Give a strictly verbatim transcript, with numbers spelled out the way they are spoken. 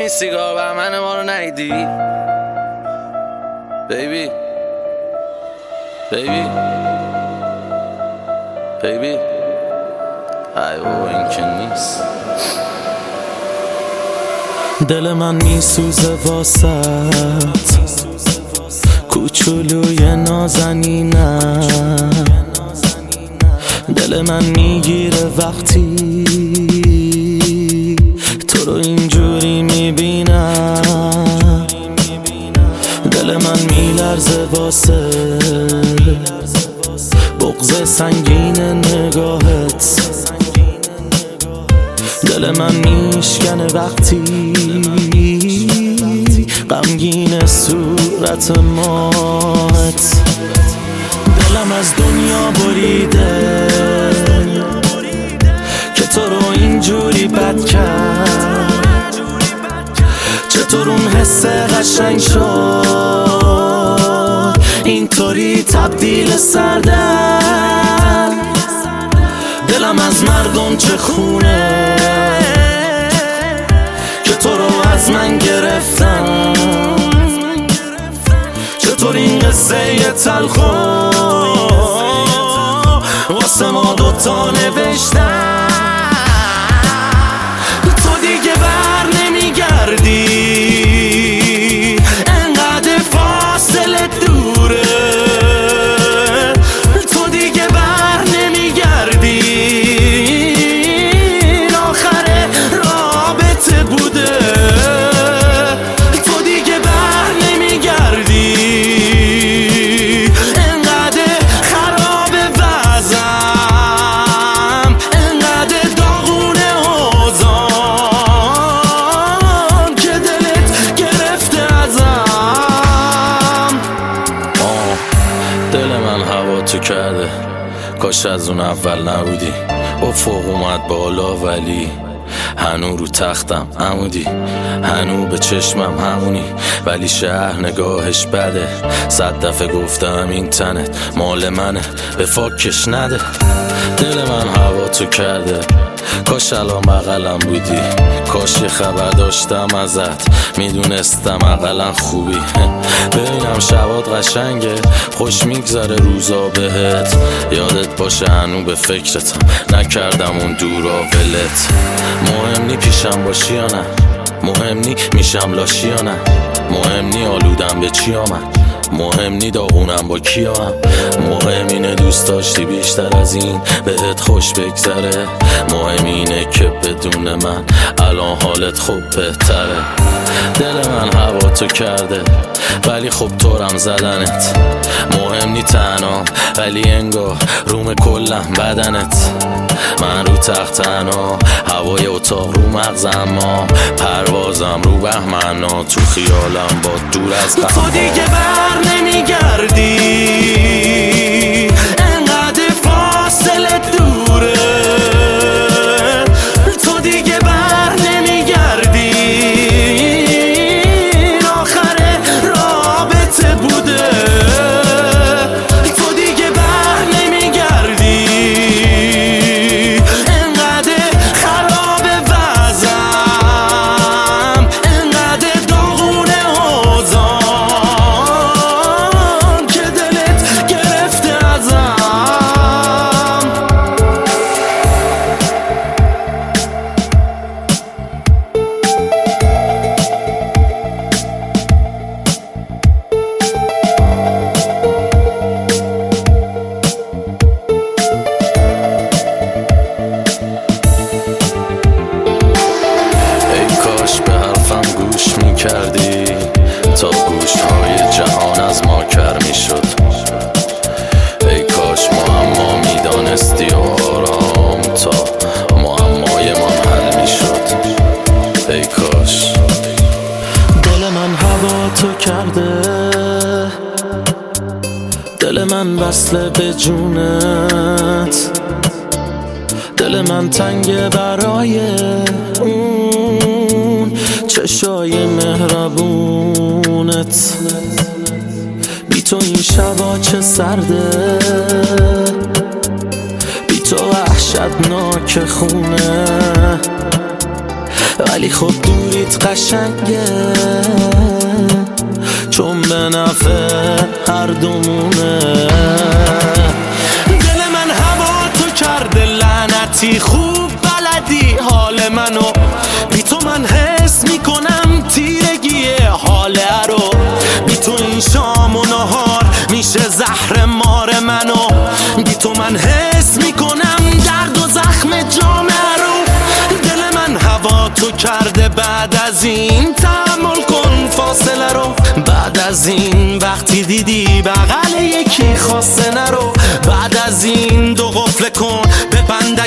این سیگار بهمن ما رو نیدی بیبی بیبی بیبی ای بابا این که نیست. دل من میسوزه واسط کوچولوی نازنینم، دل من میگیره وقتی تو رو اینجوری میبینم، دل من میلرزه واسه بغض سنگین نگاهت، دل من میشکنه وقتی غمگین صورت مات، دلم از دنیا بریده که تو رو اینجوری بد کرد، چطور اون حس قشنگ شد اینطوری تبدیل سردن، دلم از مردم چه خونه که تو رو از من گرفتم، چطور این قصه تلخو واسه ما دوتا نوشتم، تو دیگه بر نمیگردی انقدر فاصله دوره، تو دیگه بر نمیگردی آخر رابطه بوده، تو دیگه بر نمیگردی انقدر خراب وضعم، انقدر داغونه حوضام که دلت گرفته ازم. آه دل من هوا تو کرده، کاش از اون اول نبودی، افق اومد بالا ولی هنو رو تختم عمودی، هنو به چشمم همونی ولی شهر نگاهش بده، صد دفعه گفتم این تنت مال منه به فاکش نده، دل من هوا تو کرده، کاش الان بغلم بودی، کاش یه خبر داشتم ازت میدونستم اقلا خوبی، ببینم شبات قشنگه خوش میگذره روزا بهت، یادت باشه هنو به فکرتم نکردم اون دورا ولت، مهم نی پیشم باشی یا نه، مهم نی میشم لاشی یا نه، مهم نی آلودم به چی آمد، مهم نی داغونم با کیا هم، مهم اینه دوست داشتی بیشتر از این بهت خوش بگذره، مهم اینه که بدون من الان حالت خوب بهتره، دل من هوا تو کرده ولی خب طورم زدنت، مهم نی تنها ولی انگار روم کلم بدنت، من رو تخت تنها هوای اتاق رو مغزم، ما پروازم رو بهمنا تو خیالم با دور از غم، تو دیگه بر نمیگردی انقدر فاصله دوره، تو دیگه بر نمیگردی آخر رابطه بوده، تو دیگه بر نمیگردی انقدر خراب وضعم، انقدر داغونه حوضام که دلت گرفته ازم. گوش می کردی تا گوش های جهان از ما کر می شد، ای کاش معما می دانستی و آرام تا معمای من حل می شد، ای کاش. دل من هوا تو کرده، دل من وصله به جونت، دل من تنگه برای اون چشای مهربونت، بی تو این شبا چه سرده، بی تو وحشتناک خونه، ولی خب دوریت قشنگه، چون به نفع هر دومونه. دل من هوا تو کرده لعنتی، خوب بلدی حال منو، بی تو من حس میکنم تیرگیه حاله رو. بی تو این شام و نهار میشه زهر مار منو، بی تو من حس میکنم درد و زخم جامعه رو. دل من هوا تو کرده، بعد از این تحمل کن فاصله رو. بعد از این وقتی دیدی بغل یکی خواسته نرو، بعد از این دو قفل کن ببند